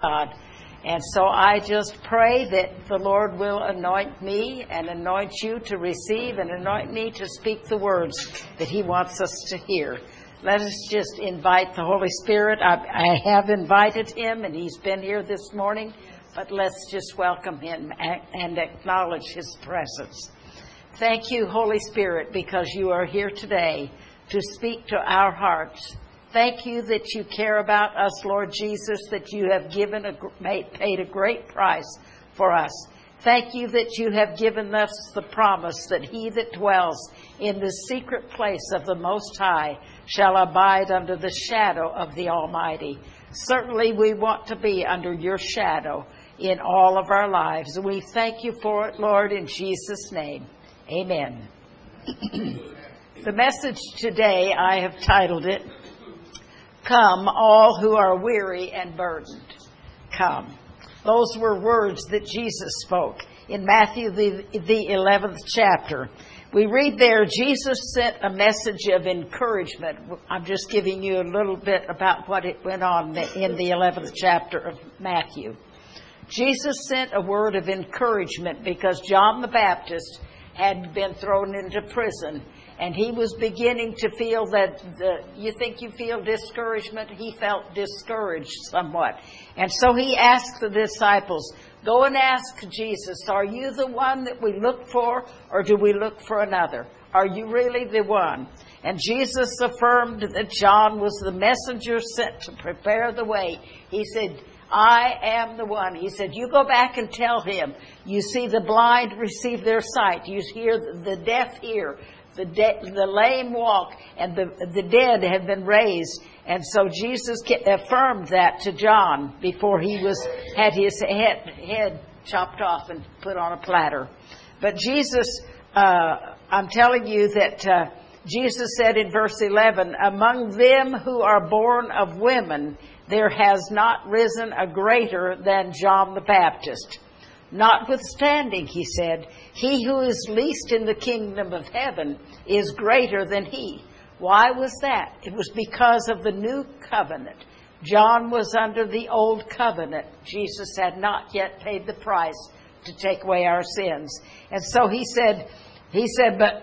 God. And so I just pray that the Lord will anoint me and anoint you to receive and anoint me to speak the words that He wants us to hear. Let us just invite the Holy Spirit. I have invited Him, and He's been here this morning, but let's just welcome Him and acknowledge His presence. Thank you, Holy Spirit, because you are here today to speak to our hearts. Thank you that you care about us, Lord Jesus, that you have paid a great price for us. Thank you that you have given us the promise that he that dwells in the secret place of the Most High shall abide under the shadow of the Almighty. Certainly we want to be under your shadow in all of our lives. We thank you for it, Lord, in Jesus' name. Amen. The message today, I have titled it, Come, all who are weary and burdened. Come. Those were words that Jesus spoke in Matthew, the 11th chapter. We read there, Jesus sent a message of encouragement. I'm just giving you a little bit about what it went on in the 11th chapter of Matthew. Jesus sent a word of encouragement because John the Baptist had been thrown into prison. And he was beginning to feel that, you think you feel discouragement? He felt discouraged somewhat. And so he asked the disciples, go and ask Jesus, are you the one that we look for, or do we look for another? Are you really the one? And Jesus affirmed that John was the messenger sent to prepare the way. He said, I am the one. He said, you go back and tell him. You see the blind receive their sight. You hear the deaf hear. The lame walk, and the dead have been raised. And so Jesus affirmed that to John before he had his head chopped off and put on a platter. But Jesus, I'm telling you that Jesus said in verse 11, among them who are born of women, there has not risen a greater than John the Baptist. Notwithstanding, he said, he who is least in the kingdom of heaven is greater than he. Why was that? It was because of the new covenant. John was under the old covenant. Jesus had not yet paid the price to take away our sins. And so he said, but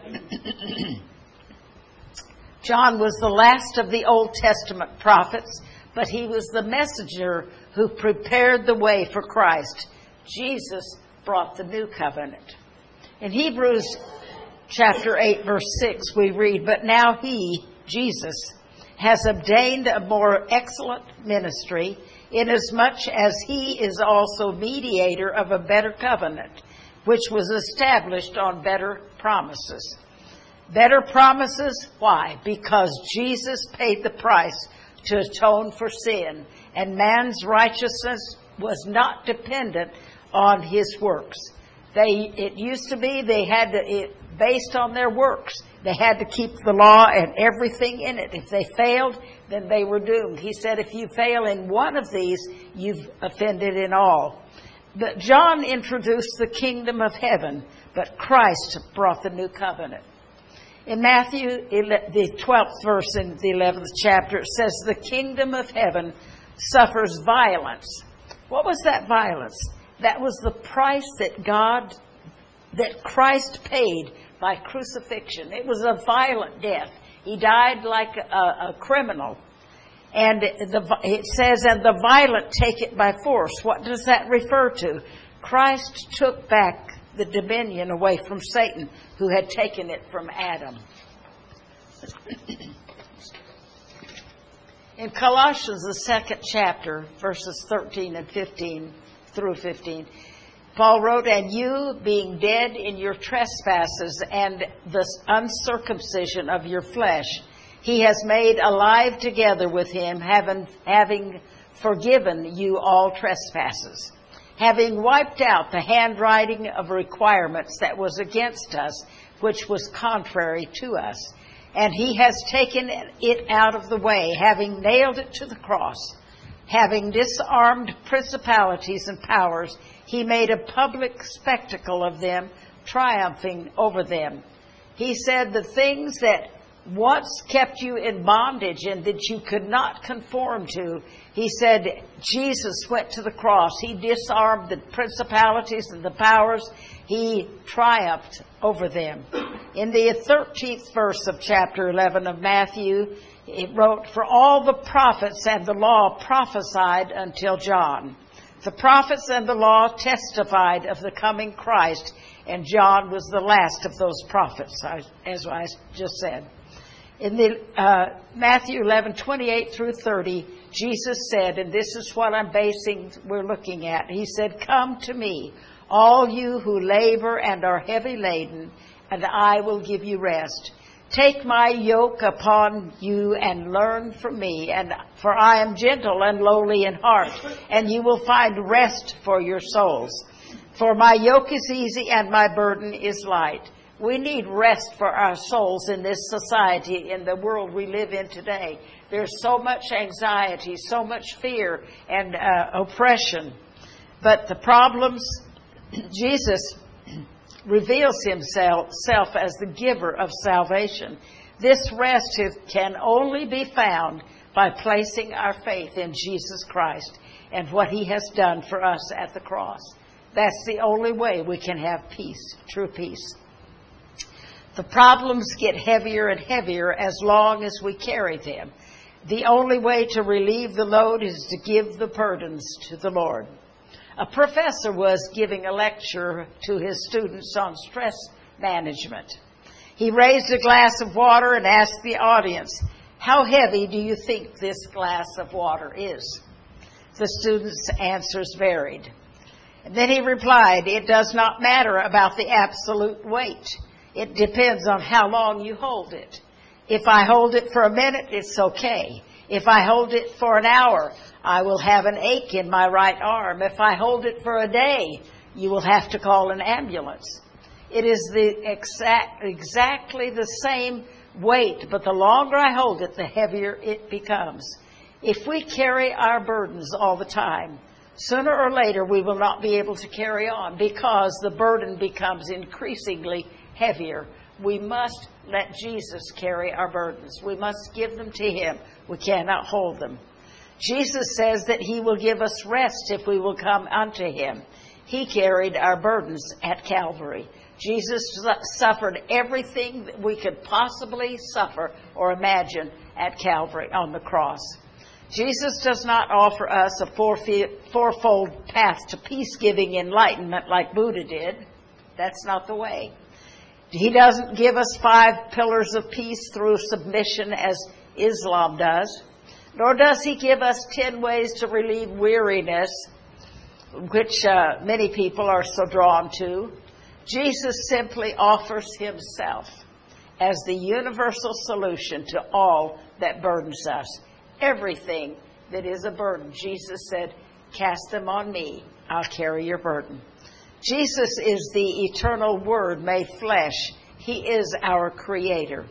John was the last of the Old Testament prophets, but he was the messenger who prepared the way for Christ. Jesus brought the new covenant. In Hebrews chapter 8, verse 6, we read, but now he, Jesus, has obtained a more excellent ministry, inasmuch as he is also mediator of a better covenant, which was established on better promises. Better promises? Why? Because Jesus paid the price to atone for sin, and man's righteousness was not dependent on his works. It used to be they had to, based on their works, they had to keep the law and everything in it. If they failed, then they were doomed. He said, if you fail in one of these, you've offended in all. But John introduced the kingdom of heaven, but Christ brought the new covenant. In Matthew, the 12th verse in the 11th chapter, it says, the kingdom of heaven suffers violence. What was that violence? That was the price that Christ paid by crucifixion. It was a violent death. He died like a criminal. And it says, and the violent take it by force. What does that refer to? Christ took back the dominion away from Satan, who had taken it from Adam. In Colossians, the 2nd chapter, verses 13 and 15 through 15, Paul wrote, and you, being dead in your trespasses and the uncircumcision of your flesh, he has made alive together with him, having forgiven you all trespasses, having wiped out the handwriting of requirements that was against us, which was contrary to us. And he has taken it out of the way, having nailed it to the cross. Having disarmed principalities and powers, he made a public spectacle of them, triumphing over them. He said, the things that once kept you in bondage and that you could not conform to. He said Jesus went to the cross. He disarmed the principalities and the powers. He triumphed over them. In the 13th verse of chapter 11 of Matthew, it wrote, "For all the prophets and the law prophesied until John." The prophets and the law testified of the coming Christ, and John was the last of those prophets, as I just said. In the Matthew 11:28 through 30, Jesus said, and this is what we're looking at. He said, "Come to me, all you who labor and are heavy laden, and I will give you rest. Take my yoke upon you and learn from me, for I am gentle and lowly in heart, and you will find rest for your souls. For my yoke is easy and my burden is light." We need rest for our souls in this society, in the world we live in today. There's so much anxiety, so much fear and oppression. But the problems, Jesus reveals himself as the giver of salvation. This rest can only be found by placing our faith in Jesus Christ and what he has done for us at the cross. That's the only way we can have peace, true peace. The problems get heavier and heavier as long as we carry them. The only way to relieve the load is to give the burdens to the Lord. A professor was giving a lecture to his students on stress management. He raised a glass of water and asked the audience, "How heavy do you think this glass of water is?" The students' answers varied. And then he replied, "It does not matter about the absolute weight. It depends on how long you hold it. If I hold it for a minute, it's okay. If I hold it for an hour, I will have an ache in my right arm. If I hold it for a day, you will have to call an ambulance." It is exactly the same weight, but the longer I hold it, the heavier it becomes. If we carry our burdens all the time, sooner or later we will not be able to carry on because the burden becomes increasingly heavier. We must let Jesus carry our burdens. We must give them to him. We cannot hold them. Jesus says that he will give us rest if we will come unto him. He carried our burdens at Calvary. Jesus suffered everything that we could possibly suffer or imagine at Calvary on the cross. Jesus does not offer us a fourfold path to peace-giving enlightenment like Buddha did. That's not the way. He doesn't give us 5 pillars of peace through submission as Islam does. Nor does he give us 10 ways to relieve weariness, which many people are so drawn to. Jesus simply offers himself as the universal solution to all that burdens us. Everything that is a burden, Jesus said, "Cast them on me. I'll carry your burden." Jesus is the eternal Word made flesh. He is our Creator.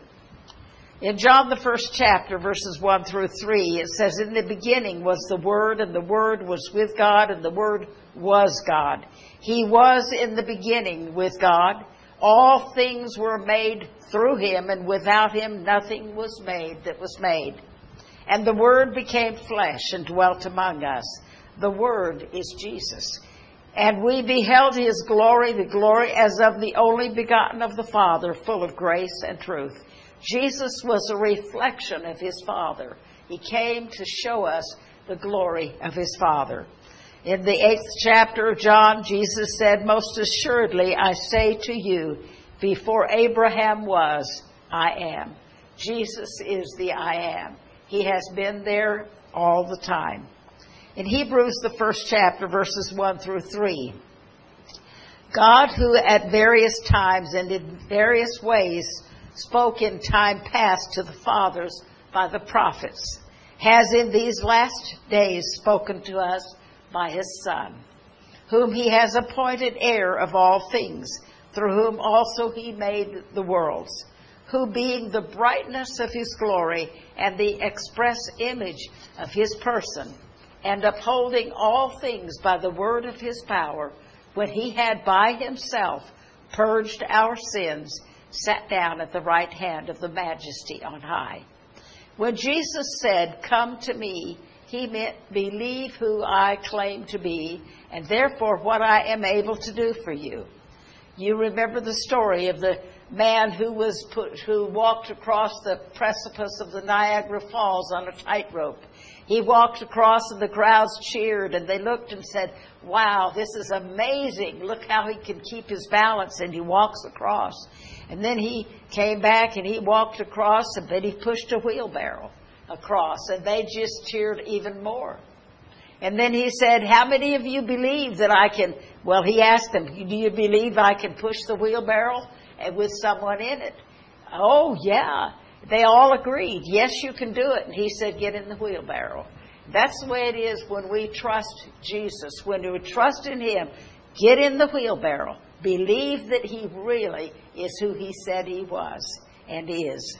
In John, the 1st chapter, verses 1 through 3, it says, "In the beginning was the Word, and the Word was with God, and the Word was God. He was in the beginning with God. All things were made through him, and without him nothing was made that was made. And the Word became flesh and dwelt among us." The Word is Jesus. "And we beheld his glory, the glory as of the only begotten of the Father, full of grace and truth." Jesus was a reflection of his Father. He came to show us the glory of his Father. In the 8th chapter of John, Jesus said, "Most assuredly I say to you, before Abraham was, I am." Jesus is the I am. He has been there all the time. In Hebrews, the 1st chapter, verses 1 through 3, "God, who at various times and in various ways spoke in time past to the fathers by the prophets, has in these last days spoken to us by his Son, whom he has appointed heir of all things, through whom also he made the worlds, who being the brightness of his glory and the express image of his person, and upholding all things by the word of his power, when he had by himself purged our sins, sat down at the right hand of the Majesty on high. When Jesus said, "Come to me," he meant believe who I claim to be, and therefore what I am able to do for you. You remember the story of the man who walked across the precipice of the Niagara Falls on a tightrope. He walked across and the crowds cheered and they looked and said, "Wow, this is amazing. Look how he can keep his balance," and he walks across. And then he came back and he walked across, and then he pushed a wheelbarrow across, and they just cheered even more. And then he said, "How many of you believe that I can," well, he asked them, "Do you believe I can push the wheelbarrow and with someone in it?" "Oh, yeah." They all agreed, "Yes, you can do it." And he said, "Get in the wheelbarrow." That's the way it is when we trust Jesus. When we trust in him, get in the wheelbarrow. Believe that he really is who he said he was and is.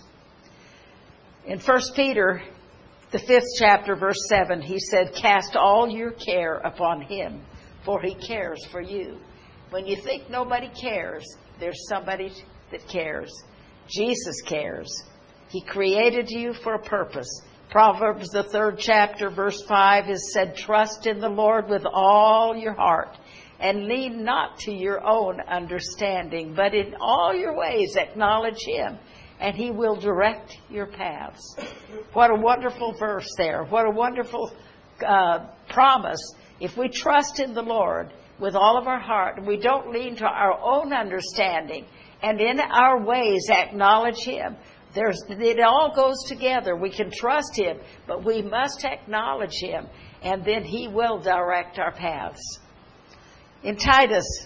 In 1 Peter, the 5th chapter, verse 7, he said, "Cast all your care upon him, for he cares for you." When you think nobody cares, there's somebody that cares. Jesus cares. He created you for a purpose. Proverbs, the 3rd chapter, verse 5, is said, "Trust in the Lord with all your heart, and lean not to your own understanding, but in all your ways acknowledge him, and he will direct your paths." What a wonderful verse there. What a wonderful promise. If we trust in the Lord with all of our heart, and we don't lean to our own understanding, and in our ways acknowledge him, it all goes together. We can trust him, but we must acknowledge him, and then he will direct our paths. In Titus,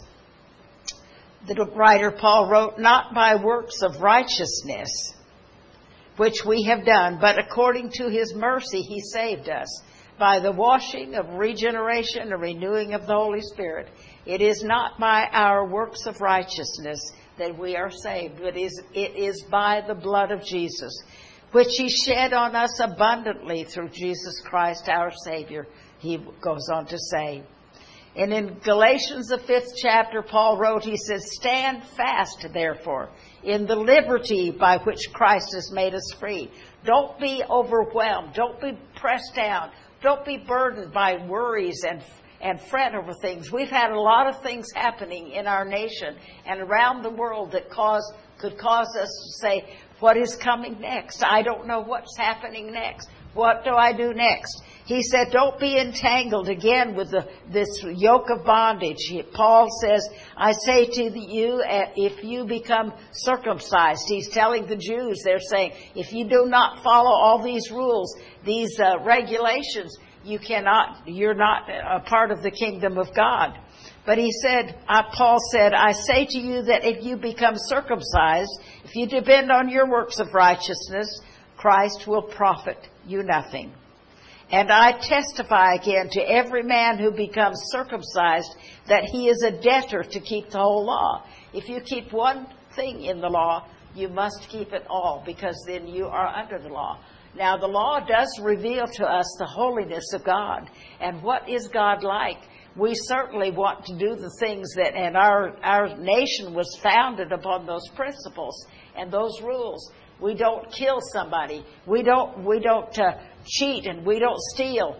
the writer Paul wrote, "Not by works of righteousness, which we have done, but according to his mercy he saved us, by the washing of regeneration and renewing of the Holy Spirit. It is not by our works of righteousness that we are saved, but it is by the blood of Jesus, which he shed on us abundantly through Jesus Christ our Savior," he goes on to say. And in Galatians, the 5th chapter, Paul wrote, he says, "Stand fast, therefore, in the liberty by which Christ has made us free." Don't be overwhelmed. Don't be pressed down. Don't be burdened by worries and fret over things. We've had a lot of things happening in our nation and around the world that could cause us to say, "What is coming next? I don't know what's happening next. What do I do next?" He said, don't be entangled again with this yoke of bondage. Paul says, "I say to you, if you become circumcised," he's telling the Jews, they're saying, if you do not follow all these rules, these regulations, you're not a part of the kingdom of God. But he said, Paul said, "I say to you that if you become circumcised, if you depend on your works of righteousness, Christ will profit you nothing. And I testify again to every man who becomes circumcised that he is a debtor to keep the whole law." If you keep one thing in the law, you must keep it all, because then you are under the law. Now, the law does reveal to us the holiness of God. And what is God like? We certainly want to do the things that, and our nation was founded upon those principles and those rules. We don't kill somebody. We don't cheat, and we don't steal.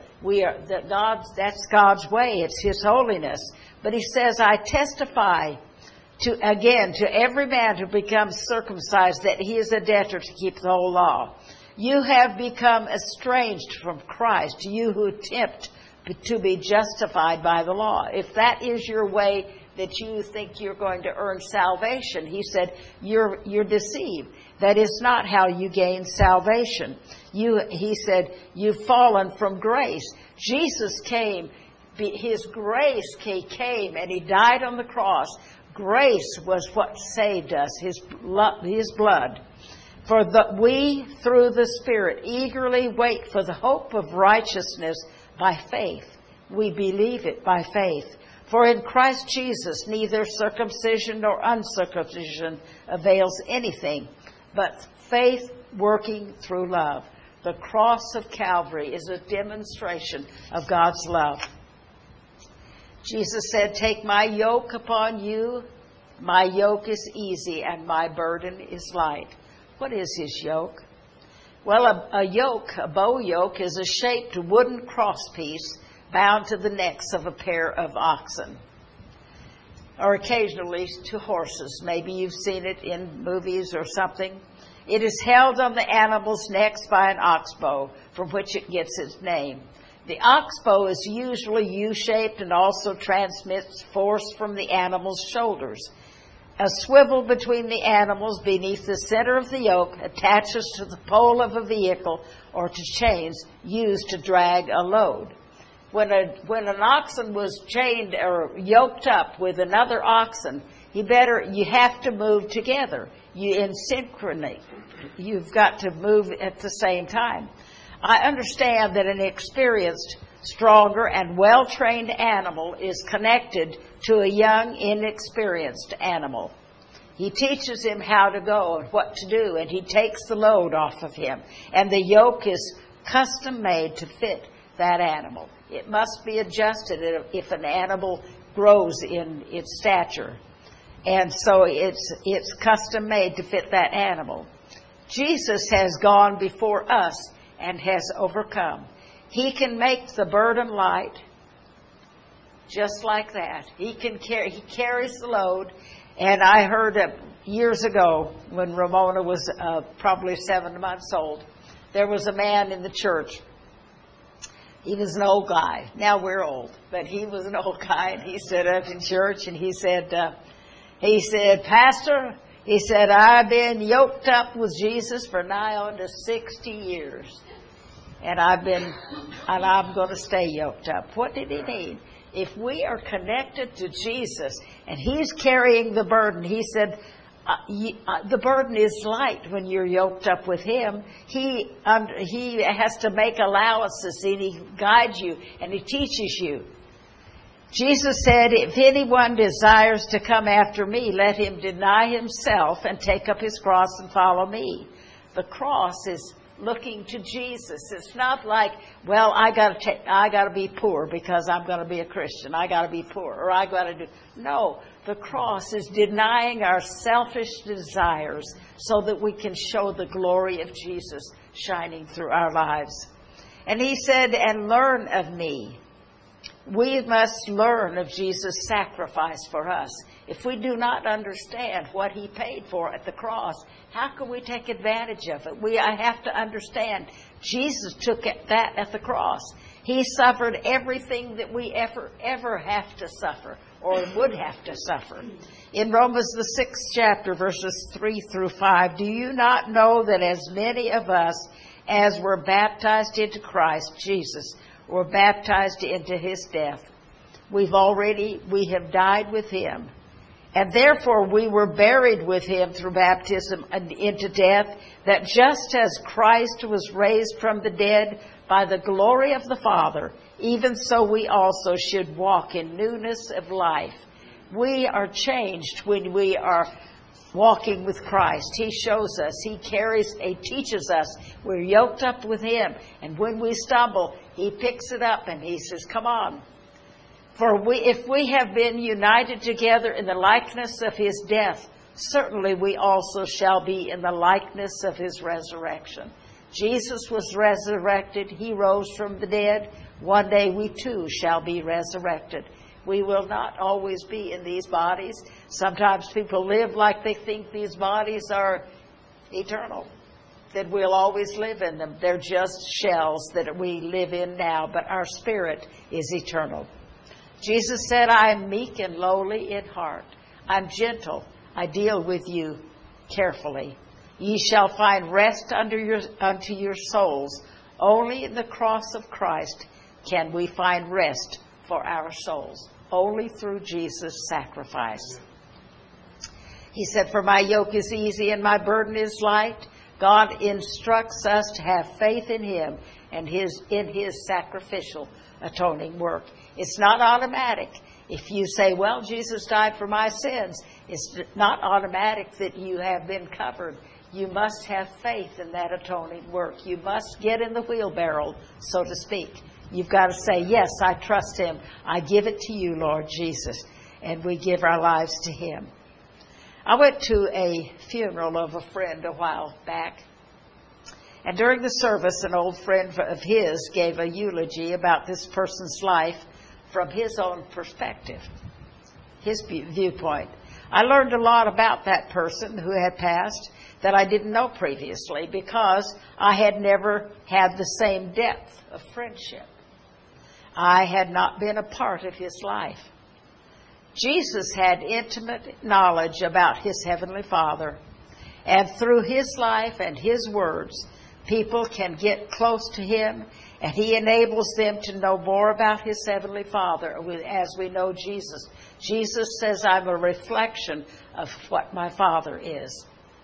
That's God's way. It's his holiness. But he says, "I testify to every man who becomes circumcised that he is a debtor to keep the whole law. You have become estranged from Christ, you who attempt to be justified by the law." If that is your way that you think you're going to earn salvation, he said, you're deceived. That is not how you gain salvation. He said, you've fallen from grace. Jesus came, his grace came, and he died on the cross. Grace was what saved us, his blood. "For we, through the Spirit, eagerly wait for the hope of righteousness by faith." We believe it by faith. "For in Christ Jesus, neither circumcision nor uncircumcision avails anything, but faith working through love." The cross of Calvary is a demonstration of God's love. Jesus said, "Take my yoke upon you My yoke is easy and my burden is light. What is his yoke? Well, a bow yoke, is a shaped wooden crosspiece bound to the necks of a pair of oxen, or occasionally to horses. Maybe you've seen it in movies or something. It is held on the animal's necks by an oxbow, from which it gets its name. The oxbow is usually U-shaped and also transmits force from the animal's shoulders. A swivel between the animals beneath the center of the yoke attaches to the pole of a vehicle or to chains used to drag a load. When an oxen was chained or yoked up with another oxen, you have to move together. In synchrony. You've got to move at the same time. I understand that an experienced, stronger, and well-trained animal is connected to a young, inexperienced animal. He teaches him how to go and what to do, and he takes the load off of him. And the yoke is custom made to fit that animal. It must be adjusted if an animal grows in its stature. And so it's custom made to fit that animal. Jesus has gone before us and has overcome. He can make the burden light just like that. He carries the load. And I heard years ago when Ramona was probably 7 months old, there was a man in the church. He was an old guy. Now we're old, but he was an old guy, and he stood up in church and he said, Pastor, he said, I've been yoked up with Jesus for nigh on to 60 years. And I'm going to stay yoked up. What did he mean? If we are connected to Jesus and he's carrying the burden, he said, the burden is light when you're yoked up with him. He has to make allowances, and he guides you and he teaches you. Jesus said, if anyone desires to come after me, let him deny himself and take up his cross and follow me. The cross is looking to Jesus. It's not like, well, I got to be poor because I'm going to be a Christian. I got to be poor, or I got to do. No, the cross is denying our selfish desires so that we can show the glory of Jesus shining through our lives. And he said, and learn of me. We must learn of Jesus' sacrifice for us. If we do not understand what he paid for at the cross, how can we take advantage of it? I have to understand Jesus took that at the cross. He suffered everything that we ever have to suffer or would have to suffer. In Romans the 6th chapter, verses 3 through 5, do you not know that as many of us as were baptized into Christ Jesus were baptized into his death? We have died with him. And therefore we were buried with him through baptism into death, that just as Christ was raised from the dead by the glory of the Father, even so we also should walk in newness of life. We are changed when we are walking with Christ. He shows us, he teaches us. We're yoked up with him. And when we stumble, he picks it up and he says, come on. For if we have been united together in the likeness of his death, certainly we also shall be in the likeness of his resurrection. Jesus was resurrected. He rose from the dead. One day we too shall be resurrected. We will not always be in these bodies. Sometimes people live like they think these bodies are eternal, that we'll always live in them. They're just shells that we live in now, but our spirit is eternal. Jesus said, I am meek and lowly in heart. I'm gentle. I deal with you carefully. Ye shall find rest unto your souls. Only in the cross of Christ can we find rest for our souls. Only through Jesus' sacrifice. He said, for my yoke is easy and my burden is light. God instructs us to have faith in him and in his sacrificial atoning work. It's not automatic. If you say, well, Jesus died for my sins, it's not automatic that you have been covered. You must have faith in that atoning work. You must get in the wheelbarrow, so to speak. You've got to say, yes, I trust him. I give it to you, Lord Jesus. And we give our lives to him. I went to a funeral of a friend a while back. And during the service, an old friend of his gave a eulogy about this person's life from his own perspective, his viewpoint. I learned a lot about that person who had passed that I didn't know previously because I had never had the same depth of friendship. I had not been a part of his life. Jesus had intimate knowledge about his Heavenly Father, and through his life and his words, people can get close to him, and he enables them to know more about his Heavenly Father as we know Jesus. Jesus says, I'm a reflection of what my Father is.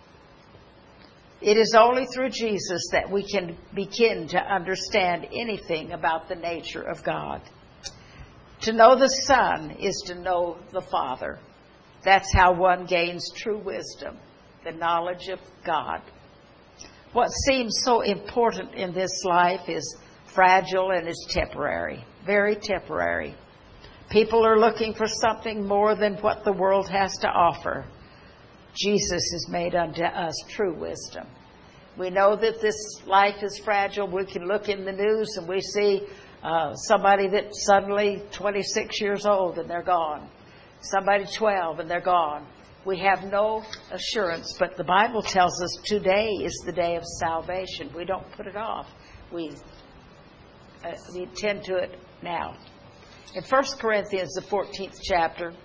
It is only through Jesus that we can begin to understand anything about the nature of God. To know the Son is to know the Father. That's how one gains true wisdom, the knowledge of God. What seems so important in this life is fragile and is temporary, very temporary. People are looking for something more than what the world has to offer. Jesus has made unto us true wisdom. We know that this life is fragile. We can look in the news and we see somebody that's suddenly 26 years old and they're gone. Somebody 12 and they're gone. We have no assurance, but the Bible tells us today is the day of salvation. We don't put it off. We attend to it now. In 1 Corinthians, the 14th chapter,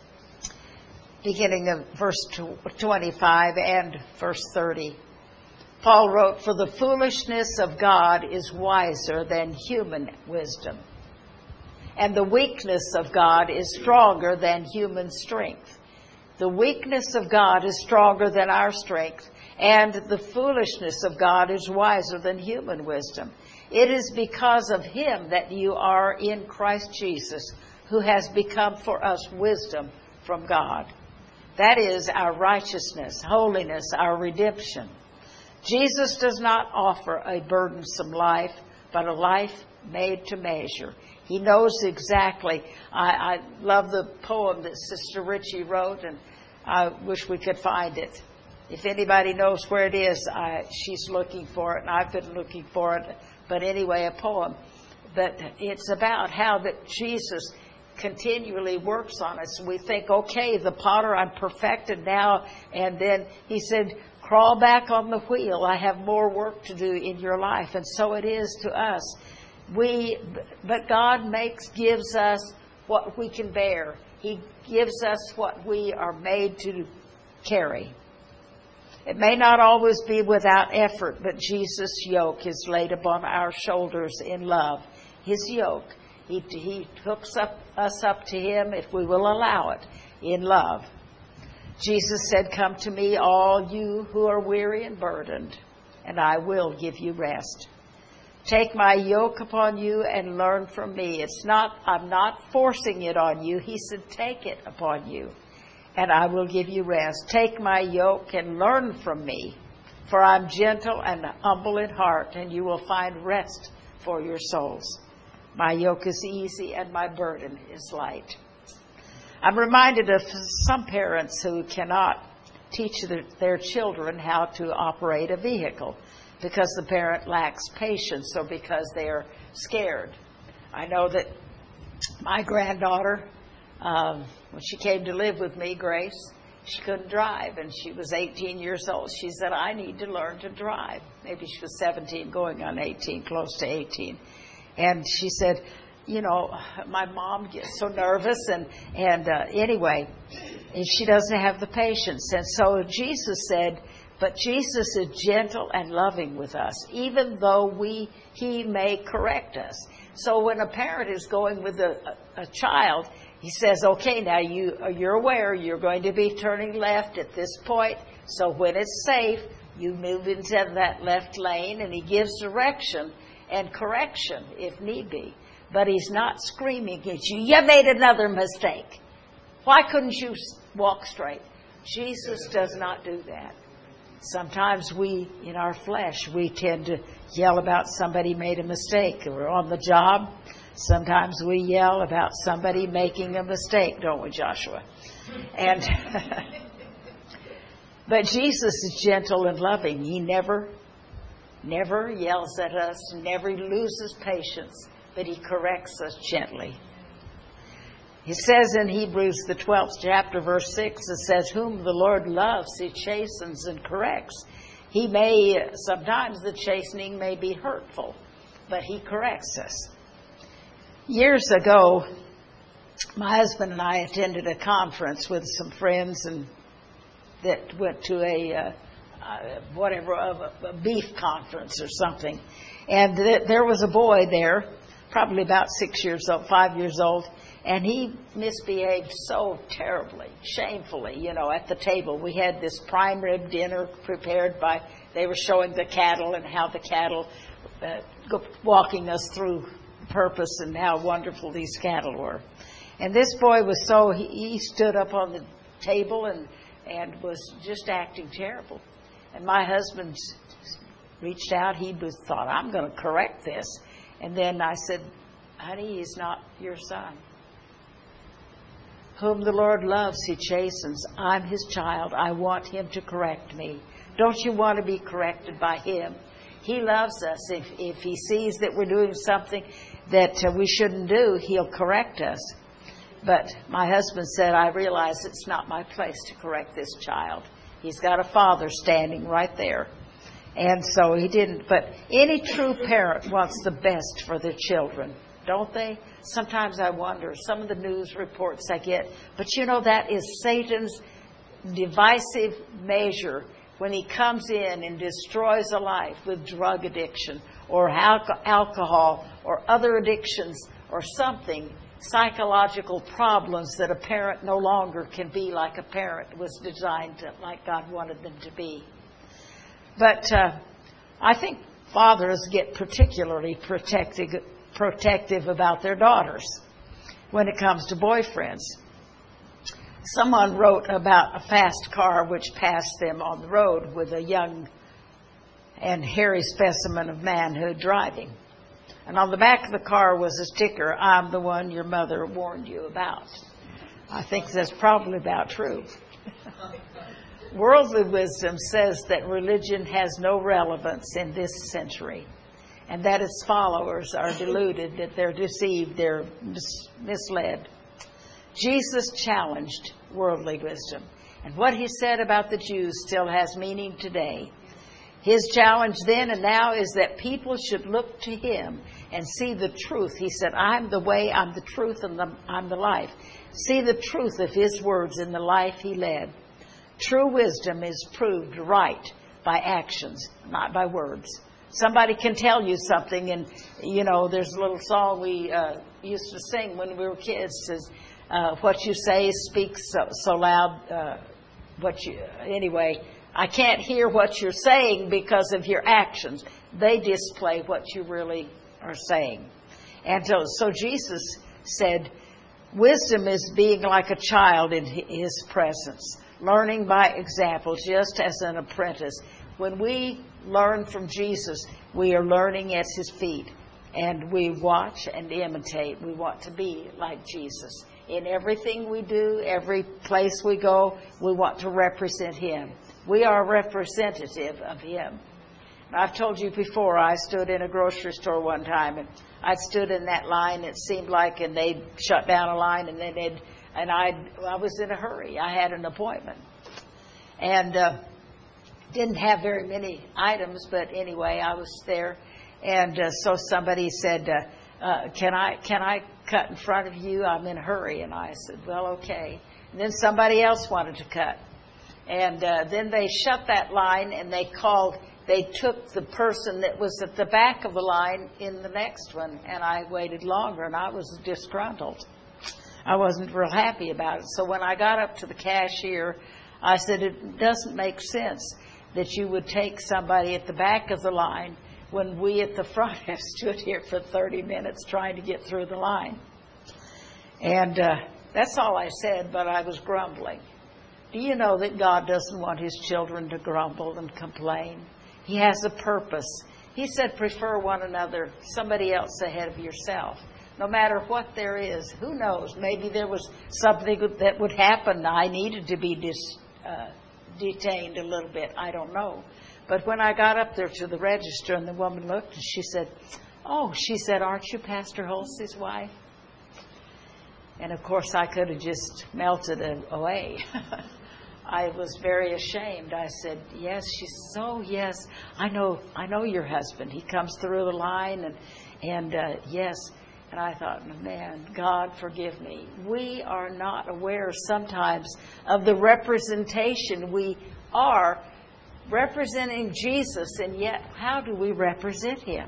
beginning of verse 25 and verse 30, Paul wrote, For the foolishness of God is wiser than human wisdom, and the weakness of God is stronger than human strength. The weakness of God is stronger than our strength, and the foolishness of God is wiser than human wisdom. It is because of him that you are in Christ Jesus, who has become for us wisdom from God. That is our righteousness, holiness, our redemption. Jesus does not offer a burdensome life, but a life made to measure. He knows exactly. I love the poem that Sister Ritchie wrote, and I wish we could find it. If anybody knows where it is, she's looking for it, and I've been looking for it. But anyway, a poem. But it's about how that Jesus continually works on us. We think, okay, the potter, I'm perfected now. And then he said, crawl back on the wheel. I have more work to do in your life. And so it is to us. But God gives us what we can bear. He gives us what we are made to carry. It may not always be without effort, but Jesus' yoke is laid upon our shoulders in love. His yoke. He hooks us up to him if we will allow it in love. Jesus said, Come to me, all you who are weary and burdened, and I will give you rest. Take my yoke upon you and learn from me. I'm not forcing it on you. He said, take it upon you, and I will give you rest. Take my yoke and learn from me, for I'm gentle and humble in heart, and you will find rest for your souls. My yoke is easy and my burden is light. I'm reminded of some parents who cannot teach their children how to operate a vehicle because the parent lacks patience or because they are scared. I know that my granddaughter, when she came to live with me, Grace, she couldn't drive, and she was 18 years old. She said, I need to learn to drive. Maybe she was 17, going on 18, close to 18. And she said, my mom gets so nervous, and anyway, and she doesn't have the patience. And so Jesus said, but Jesus is gentle and loving with us, even though he may correct us. So when a parent is going with a child, he says, okay, now you're aware you're going to be turning left at this point. So when it's safe, you move into that left lane, and he gives direction and correction if need be. But he's not screaming at you, you made another mistake. Why couldn't you walk straight? Jesus does not do that. Sometimes in our flesh, we tend to yell about somebody made a mistake. We're on the job. Sometimes we yell about somebody making a mistake, don't we, Joshua? And But Jesus is gentle and loving. He never yells at us, never loses patience, but he corrects us gently. He says in Hebrews, the 12th chapter, verse 6, it says, whom the Lord loves, he chastens and corrects. Sometimes the chastening may be hurtful, but he corrects us. Years ago, my husband and I attended a conference with some friends that went to a beef conference or something. And there was a boy there, probably about 5 years old, and he misbehaved so terribly, shamefully, at the table. We had this prime rib dinner prepared they were showing the cattle and how the cattle, walking us through purpose and how wonderful these cattle were. And this boy he stood up on the table and was just acting terrible. And my husband reached out. He thought, I'm going to correct this. And then I said, honey, he's not your son. Whom the Lord loves, he chastens. I'm his child. I want him to correct me. Don't you want to be corrected by him? He loves us. If he sees that we're doing something that we shouldn't do, he'll correct us. But my husband said, I realize it's not my place to correct this child. He's got a father standing right there. And so he didn't. But any true parent wants the best for their children, don't they? Sometimes I wonder, some of the news reports I get, but that is Satan's divisive measure when he comes in and destroys a life with drug addiction or alcohol or other addictions or something, psychological problems that a parent no longer can be like a parent was designed to, like God wanted them to be. But I think fathers get particularly protective about their daughters when it comes to boyfriends. Someone wrote about a fast car which passed them on the road with a young and hairy specimen of manhood driving. And on the back of the car was a sticker, I'm the one your mother warned you about. I think that's probably about true. Worldly wisdom says that religion has no relevance in this century, and that its followers are deluded, that they're deceived, they're misled. Jesus challenged worldly wisdom, and what he said about the Jews still has meaning today. His challenge then and now is that people should look to him and see the truth. He said, I'm the way, I'm the truth, and I'm the life. See the truth of his words in the life he led. True wisdom is proved right by actions, not by words. Somebody can tell you something, and, there's a little song we used to sing when we were kids. Says, what you say speaks so loud. Anyway, I can't hear what you're saying because of your actions. They display what you really are saying. And so Jesus said, wisdom is being like a child in his presence, learning by example, just as an apprentice. When we learn from Jesus, we are learning at his feet, and we watch and imitate. We want to be like Jesus. In everything we do, every place we go, we want to represent him. We are representative of him. And I've told you before, I stood in a grocery store one time, and I stood in that line, it seemed like, and they'd shut down a line, and then I was in a hurry. I had an appointment. And didn't have very many items, but anyway, I was there. And so somebody said, can I cut in front of you? I'm in a hurry. And I said, well, okay. And then somebody else wanted to cut. And then they shut that line, and they took the person that was at the back of the line in the next one, and I waited longer, and I was disgruntled. I wasn't real happy about it. So when I got up to the cashier, I said, it doesn't make sense that you would take somebody at the back of the line when we at the front have stood here for 30 minutes trying to get through the line. And that's all I said, but I was grumbling. Do you know that God doesn't want his children to grumble and complain? He has a purpose. He said, prefer one another, somebody else ahead of yourself. No matter what there is, who knows? Maybe there was something that would happen. I needed to be detained a little bit. I don't know. But when I got up there to the register and the woman looked and she said, "Oh," she said, "aren't you Pastor Holsey's wife?" And of course I could have just melted away. I was very ashamed. I said, "Yes." She said, "Oh, yes, I know your husband. He comes through the line and yes." And I thought, man, God forgive me. We are not aware sometimes of the representation. We are representing Jesus, and yet how do we represent him?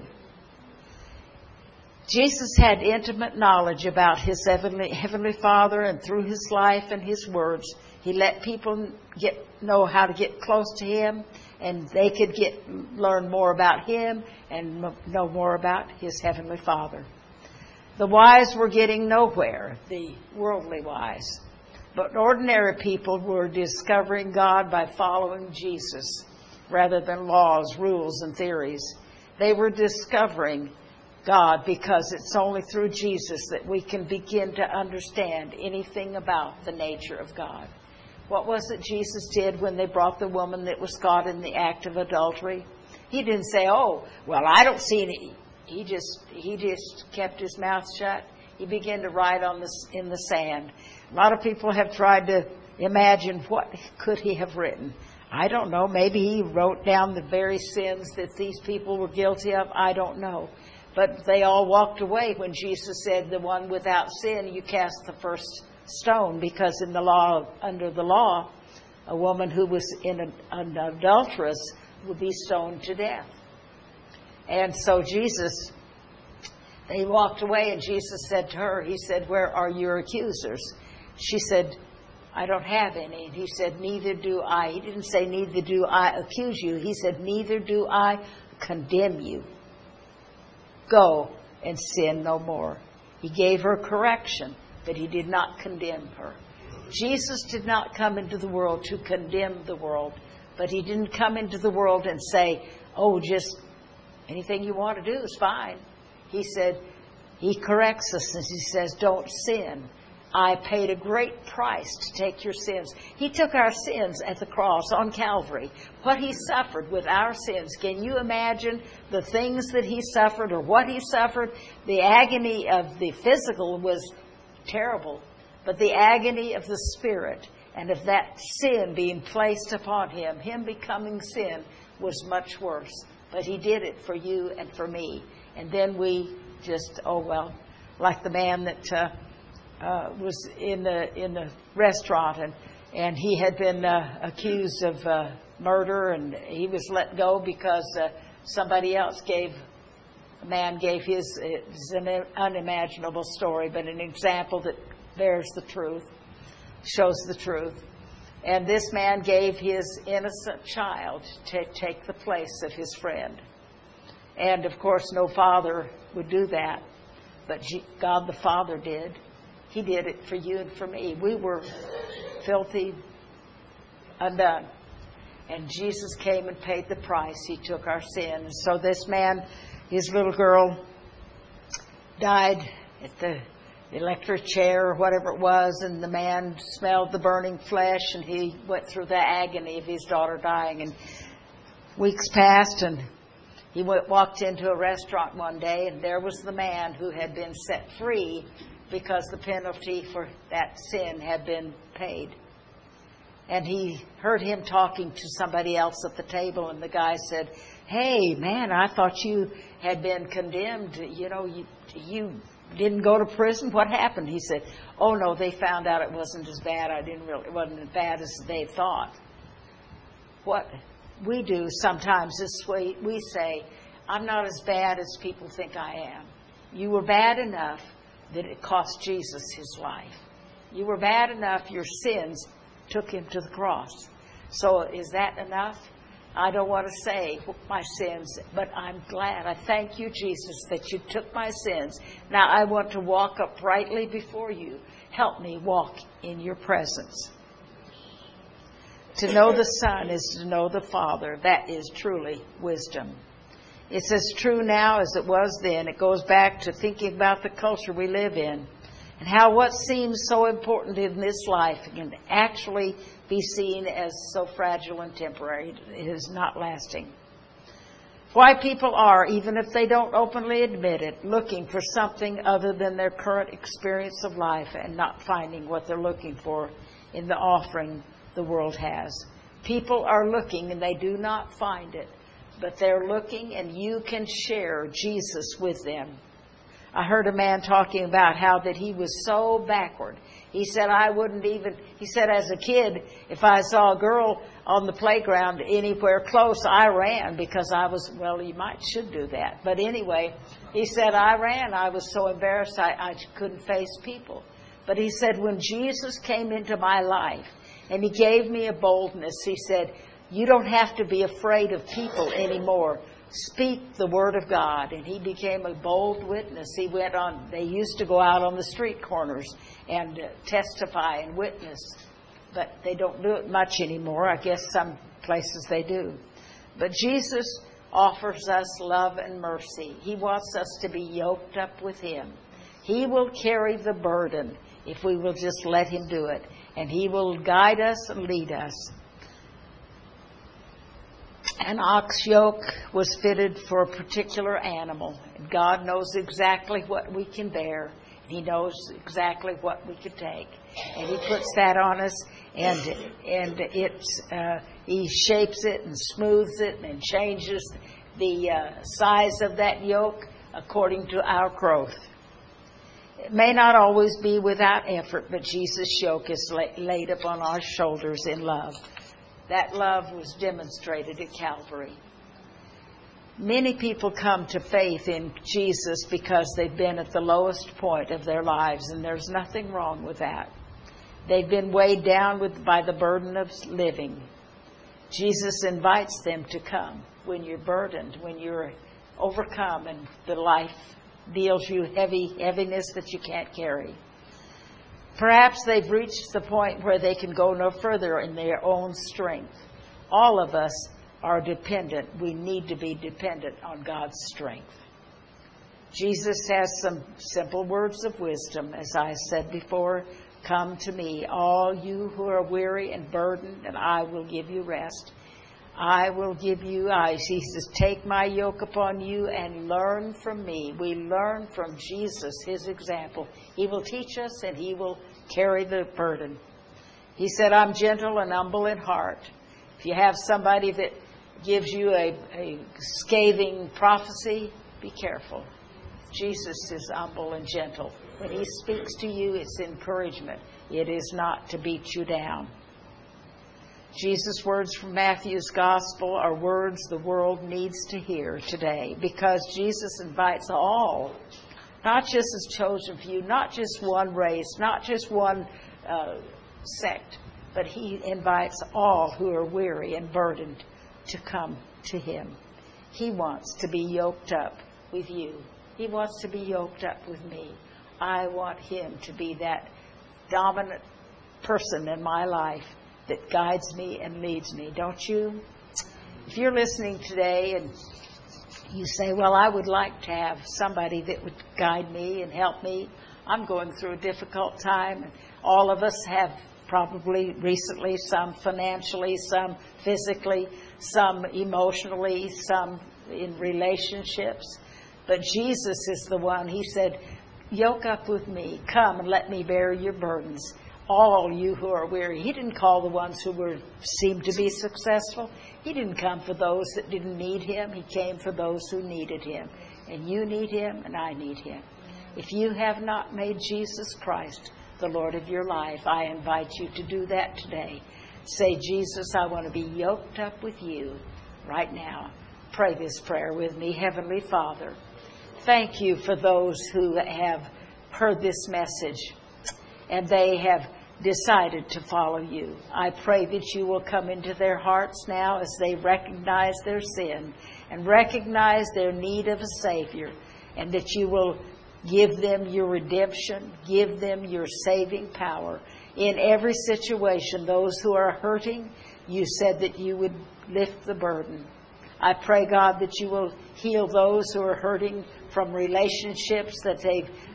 Jesus had intimate knowledge about his heavenly Father, and through his life and his words, he let people know how to get close to him, and they could learn more about him and know more about his heavenly Father. The wise were getting nowhere, the worldly wise. But ordinary people were discovering God by following Jesus rather than laws, rules, and theories. They were discovering God because it's only through Jesus that we can begin to understand anything about the nature of God. What was it Jesus did when they brought the woman that was caught in the act of adultery? He didn't say, "Oh, well, I don't see any." He just kept his mouth shut. He began to write in the sand. A lot of people have tried to imagine what could he have written. I don't know. Maybe he wrote down the very sins that these people were guilty of. I don't know. But they all walked away when Jesus said, "The one without sin, you cast the first stone," because under the law, a woman who was an adulteress would be stoned to death. And so they walked away, and Jesus said to her, he said, "Where are your accusers?" She said, "I don't have any." And he said, "Neither do I." He didn't say, "Neither do I accuse you." He said, "Neither do I condemn you. Go and sin no more." He gave her correction, but he did not condemn her. Jesus did not come into the world to condemn the world, but he didn't come into the world and say, "Oh, just anything you want to do is fine." He said, he corrects us and he says, "Don't sin. I paid a great price to take your sins." He took our sins at the cross on Calvary. What he suffered with our sins. Can you imagine the things that he suffered or what he suffered? The agony of the physical was terrible, but the agony of the spirit and of that sin being placed upon him becoming sin, was much worse. But he did it for you and for me. And then we just, like the man that was in the restaurant, and he had been accused of murder, and he was let go because somebody else gave his. It's an unimaginable story, but an example that bears the truth, shows the truth. And this man gave his innocent child to take the place of his friend. And of course, no father would do that, but God the Father did. He did it for you and for me. We were filthy, undone. And Jesus came and paid the price. He took our sin. So this man, his little girl, died at the electric chair or whatever it was, and the man smelled the burning flesh, and he went through the agony of his daughter dying. And weeks passed, and he walked into a restaurant one day, and there was the man who had been set free because the penalty for that sin had been paid. And he heard him talking to somebody else at the table, and the guy said, "Hey, man, I thought you had been condemned. You didn't go to prison. What happened?" He said, "Oh, no, they found out it wasn't as bad. It wasn't as bad as they thought." What we do sometimes is we say, "I'm not as bad as people think I am." You were bad enough that it cost Jesus his life. You were bad enough, your sins took him to the cross. So is that enough? I don't want to say my sins, but I'm glad. I thank you, Jesus, that you took my sins. Now I want to walk uprightly before you. Help me walk in your presence. To know the Son is to know the Father. That is truly wisdom. It's as true now as it was then. It goes back to thinking about the culture we live in. and how what seems so important in this life can actually be seen as so fragile and temporary. It is not lasting. Why people are, even if they don't openly admit it, looking for something other than their current experience of life and not finding what they're looking for in the offering the world has. People are looking and they do not find it, but they're looking and you can share Jesus with them. I heard a man talking about how that he was so backward. He said, as a kid, if I saw a girl on the playground anywhere close, I ran because you should do that. But anyway, he said, I ran. I was so embarrassed I couldn't face people. But he said, when Jesus came into my life and he gave me a boldness, he said, you don't have to be afraid of people anymore. Speak the word of God. And he became a bold witness. They used to go out on the street corners and testify and witness, but they don't do it much anymore. I guess some places they do. But Jesus offers us love and mercy. He wants us to be yoked up with him. He will carry the burden if we will just let him do it. And he will guide us and lead us. An ox yoke was fitted for a particular animal. And God knows exactly what we can bear. He knows exactly what we can take. And he puts that on us, and he shapes it and smooths it and changes the size of that yoke according to our growth. It may not always be without effort, but Jesus' yoke is laid upon our shoulders in love. That love was demonstrated at Calvary. Many people come to faith in Jesus because they've been at the lowest point of their lives, and there's nothing wrong with that. They've been weighed down by the burden of living. Jesus invites them to come when you're burdened, when you're overcome and the life deals you heaviness that you can't carry. Perhaps they've reached the point where they can go no further in their own strength. All of us are dependent. We need to be dependent on God's strength. Jesus has some simple words of wisdom. As I said before, come to me, all you who are weary and burdened, and I will give you rest. I will give you eyes. He says, take my yoke upon you and learn from me. We learn from Jesus, his example. He will teach us and he will carry the burden. He said, I'm gentle and humble in heart. If you have somebody that gives you a scathing prophecy, be careful. Jesus is humble and gentle. When he speaks to you, it's encouragement. It is not to beat you down. Jesus' words from Matthew's gospel are words the world needs to hear today, because Jesus invites all, not just his chosen few, not just one race, not just one sect, but he invites all who are weary and burdened to come to him. He wants to be yoked up with you. He wants to be yoked up with me. I want him to be that dominant person in my life that guides me and leads me. Don't you? If you're listening today and you say, well, I would like to have somebody that would guide me and help me. I'm going through a difficult time. And all of us have probably recently, some financially, some physically, some emotionally, some in relationships. But Jesus is the one. He said, yoke up with me. Come and let me bear your burdens. All you who are weary. He didn't call the ones who seemed to be successful. He didn't come for those that didn't need him. He came for those who needed him. And you need him, and I need him. If you have not made Jesus Christ the Lord of your life, I invite you to do that today. Say, Jesus, I want to be yoked up with you right now. Pray this prayer with me. Heavenly Father, thank you for those who have heard this message and they have decided to follow you. I pray that you will come into their hearts now as they recognize their sin and recognize their need of a Savior, and that you will give them your redemption, give them your saving power. In every situation, those who are hurting, you said that you would lift the burden. I pray, God, that you will heal those who are hurting from relationships that they've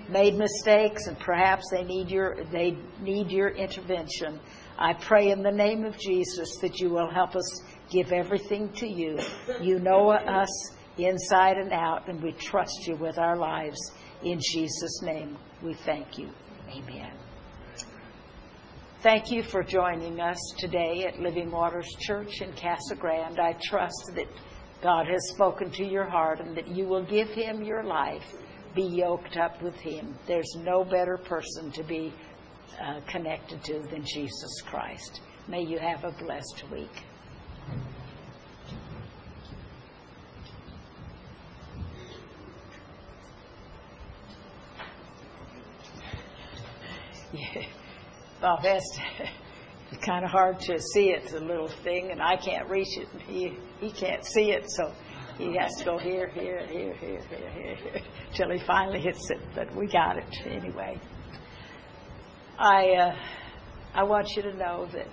made mistakes, and perhaps they need your intervention. I pray in the name of Jesus that you will help us give everything to you. You know us inside and out, and we trust you with our lives. In Jesus' name, we thank you. Amen. Thank you for joining us today at Living Waters Church in Casa Grande. I trust that God has spoken to your heart and that you will give him your life. Be yoked up with him. There's no better person to be connected to than Jesus Christ. May you have a blessed week. Yeah. Bob it's kind of hard to see it, the little thing, and I can't reach it. He can't see it, so he has to go here, till he finally hits it. But we got it anyway. I want you to know that